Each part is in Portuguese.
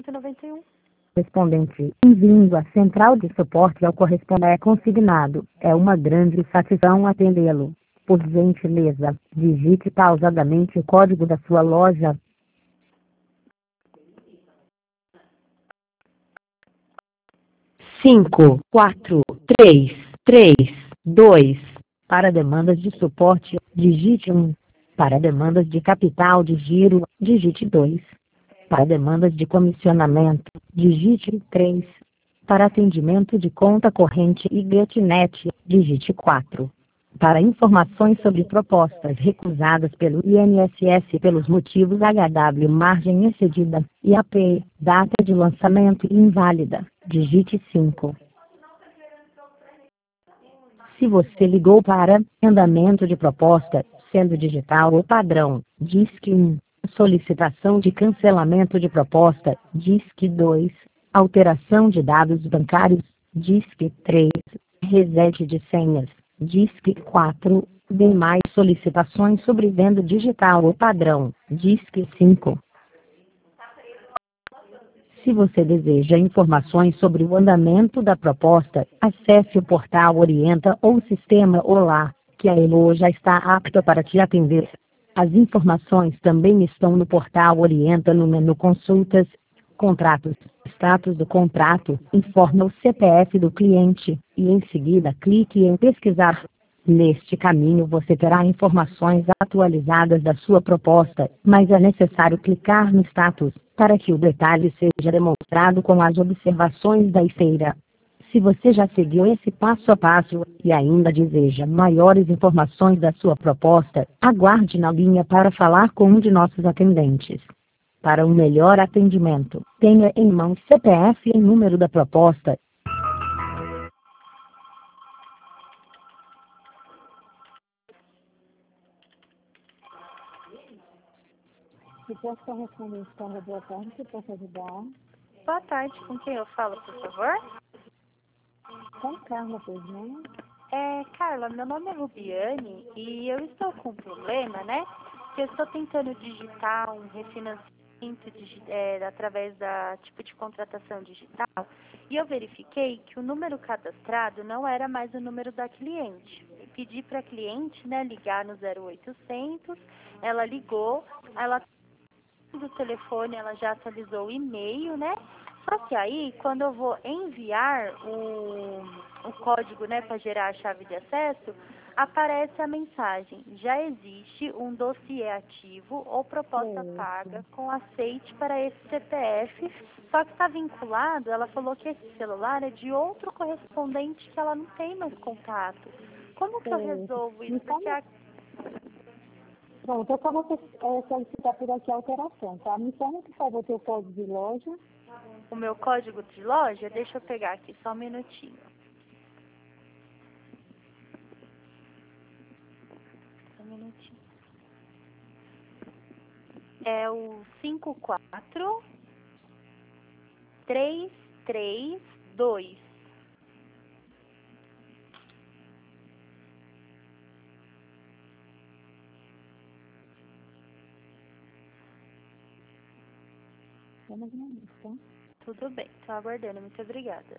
91. Correspondente, bem-vindo à central de suporte ao correspondente consignado. É uma grande satisfação atendê-lo. Por gentileza, digite pausadamente o código da sua loja. 54332. Para demandas de suporte, digite 1. Para demandas de capital de giro, digite 2. Para demandas de comissionamento, digite 3. Para atendimento de conta corrente e GetNet, digite 4. Para informações sobre propostas recusadas pelo INSS pelos motivos HW margem excedida, IAP, data de lançamento inválida, digite 5. Se você ligou para andamento de proposta, sendo digital ou padrão, DISC 1. Solicitação de cancelamento de proposta, DISC 2. Alteração de dados bancários, DISC 3. Reset de senhas, DISC 4. Demais solicitações sobre venda digital ou padrão, DISC 5. Se você deseja informações sobre o andamento da proposta, acesse o portal Orienta ou Sistema Olá, que a Elo já está apta para te atender. As informações também estão no portal Orienta no menu Consultas, Contratos, Status do contrato, informa o CPF do cliente, e em seguida clique em Pesquisar. Neste caminho você terá informações atualizadas da sua proposta, mas é necessário clicar no status, para que o detalhe seja demonstrado com as observações da esteira. Se você já seguiu esse passo a passo, e ainda deseja maiores informações da sua proposta, aguarde na linha para falar com um de nossos atendentes. Para um melhor atendimento, tenha em mãos CPF e número da proposta. Se posso correspondente para boa tarde, se posso ajudar? Boa tarde, com quem eu falo, por favor? Com Carla, pois não? Carla, meu nome é Rubiane e eu estou com um problema, né? Que eu estou tentando digitar um refinanciamento através da tipo de contratação digital e eu verifiquei que o número cadastrado não era mais o número da cliente. Eu pedi para a cliente, né, ligar no 0800, ela ligou, ela do telefone, ela já atualizou o e-mail, né? Só que aí, quando eu vou enviar o código, né, para gerar a chave de acesso, aparece a mensagem: já existe um dossiê ativo ou proposta paga com aceite para esse CPF, só que está vinculado, ela falou que esse celular é de outro correspondente que ela não tem mais contato. Como que eu resolvo isso? Porque Pronto, eu só vou solicitar por aqui a alteração, tá? Me informa, por favor, teu código de loja. o meu código de loja, deixa eu pegar aqui só um minutinho. Só um minutinho. É o 54332. Vamos lá, tá? Tudo bem, estou aguardando. Muito obrigada.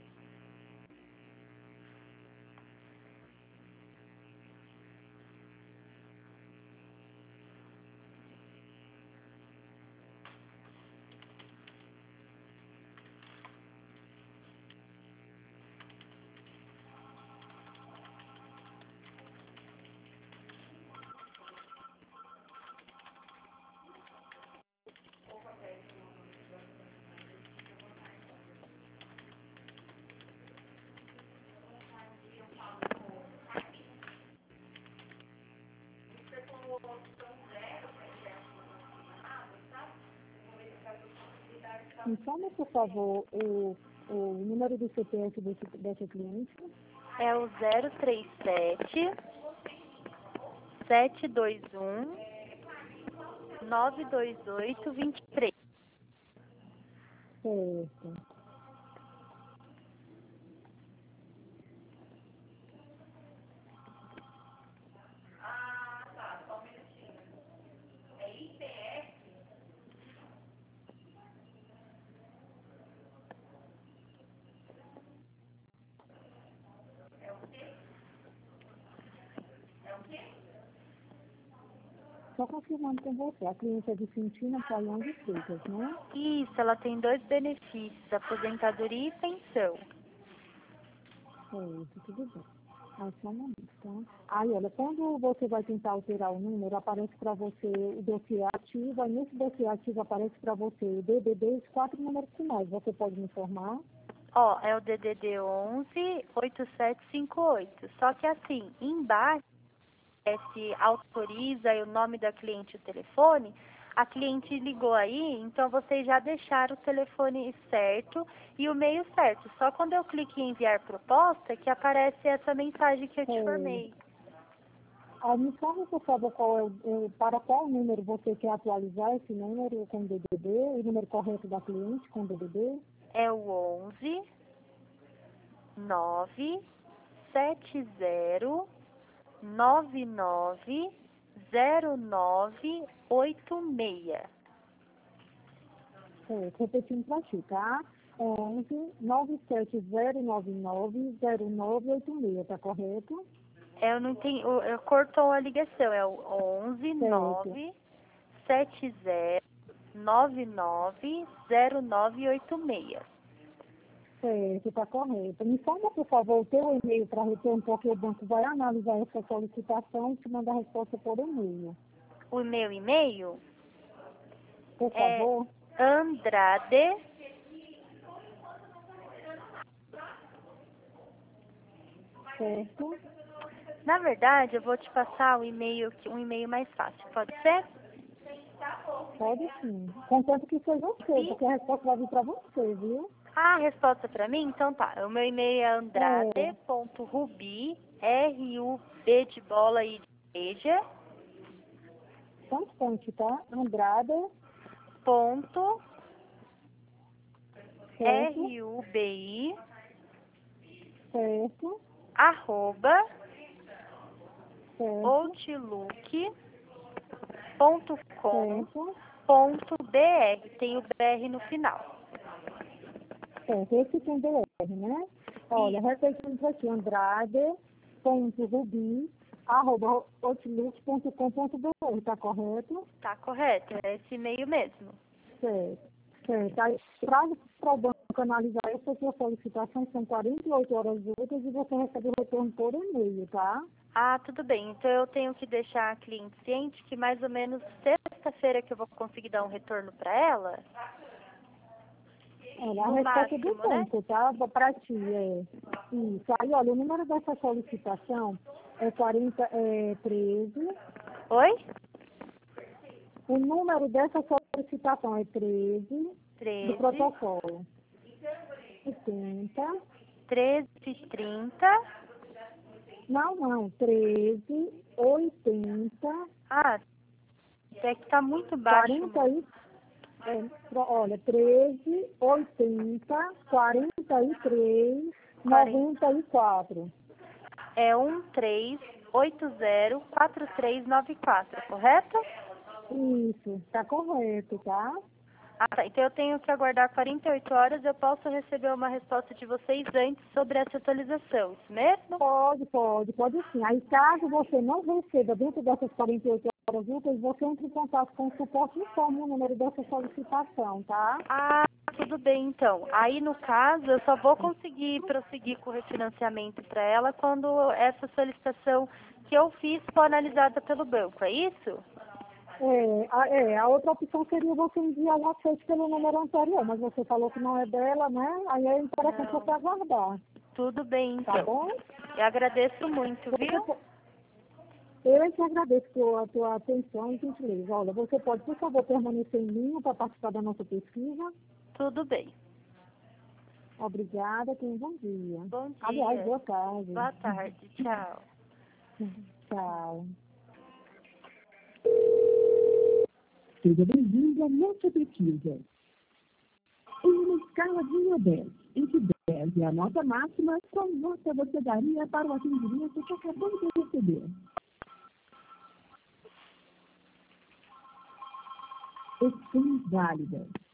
Me informa, por favor, o número do CPF dessa cliente. É o 037 721 928 23. Certo. só confirmando com você. A cliente é Vicentina Paião de Freitas, né? Isso, ela tem dois benefícios, aposentadoria e pensão. É isso, tudo bem. Aí só um momento, tá? Aí, olha, quando você vai tentar alterar o número, aparece para você o dossiê ativo, aí nesse dossiê ativo aparece para você o DDD e os 4 números finais. Você pode me informar? Ó, é o DDD 11 8758. Só que assim, embaixo, se autoriza aí o nome da cliente e o telefone, a cliente ligou aí, então vocês já deixaram o telefone certo e o e-mail certo. Só quando eu clico em enviar proposta que aparece essa mensagem que eu te formei. Aí me informe, por favor, para qual número você quer atualizar esse número com DDD, o número correto da cliente com DDD? É o 11 970 990986. Repetindo para ti, tá? 11 97099 0986, tá correto? Eu não entendi, eu cortou a ligação, é o 11 970 990986. Certo, tá correto. Me informa, por favor, o teu e-mail para retorno, porque o banco vai analisar essa solicitação e te mandar a resposta por e-mail. O meu e-mail Por é favor. Andrade. Certo. Na verdade, eu vou te passar um e-mail mais fácil, pode ser? Pode sim. Contanto que foi você, porque a resposta vai vir para você, viu? Ah, a resposta para mim? Então tá. O meu e-mail é andrade.rubi, R-U-B de bola e de igreja, Constante, tá? Andrada, ponto, certo, R-U-B-I, certo, arroba, certo, certo, outlook.com.br. Tem o BR no final. certo. Esse tem DR, né? Olha, repetindo para ti, andrade.rubi@outlook.com.br, tá correto? Tá correto, é esse e-mail mesmo. Certo, certo. Aí, para o banco analisar essa sua solicitação, são 48 horas úteis e você recebe o retorno por e-mail, tá? Ah, tudo bem. Então eu tenho que deixar a cliente ciente que mais ou menos sexta-feira que eu vou conseguir dar um retorno para ela. Olha, a No resposta do máximo, né? banco, tá? Para ti, isso. Aí, olha, o número dessa solicitação é 13. Oi? O número dessa solicitação é 13 do 13, protocolo. 70. 1330. Não, 13, 80, Ah, é que tá muito baixo. 40 e... olha, 13, 80, 43, 94. É 13804394, correto? Isso, tá correto, tá? Ah, tá. Então eu tenho que aguardar 48 horas. Eu posso receber uma resposta de vocês antes sobre essa atualização, isso mesmo? Pode sim. Aí, caso você não receba dentro dessas 48 horas úteis, você entra em contato com o suporte e informa o número dessa solicitação, tá? Ah, tudo bem então. Aí no caso eu só vou conseguir prosseguir com o refinanciamento para ela quando essa solicitação que eu fiz for analisada pelo banco, é isso? A outra opção seria você enviar o aceite pelo número anterior, mas você falou que não é dela, né? Aí é interessante Não. você aguardar, Tudo bem então. tá bom? Eu agradeço muito, viu? Eu é que agradeço a tua atenção e gentileza. Olha, você pode, por favor, permanecer em linha para participar da nossa pesquisa. Tudo bem. Obrigada, tenha um bom dia. Bom dia. Aliás, boa tarde. Boa tarde. Tchau. Tchau. Seja bem-vindo à nossa pesquisa. Em uma escala de 1 a 10, em que 10 é a nota máxima, qual nota você daria para o atendimento que acabamos de receber? Opções válidas.